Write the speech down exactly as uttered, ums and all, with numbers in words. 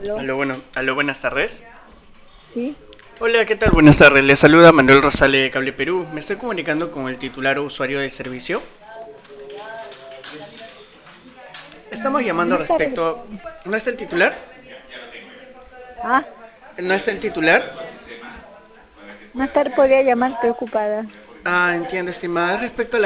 Aló, Aló, bueno, aló, buenas tardes. sí, Hola, ¿qué tal? Buenas tardes. Les saluda Manuel Rosales de Cable Perú. Me estoy comunicando con el titular o usuario de servicio. Estamos mm, llamando no está, re- respecto... ¿No está el titular? ah, ¿No está el titular? más tarde podría llamar, estoy ocupada. Ah, entiendo, estimada. Es respecto a la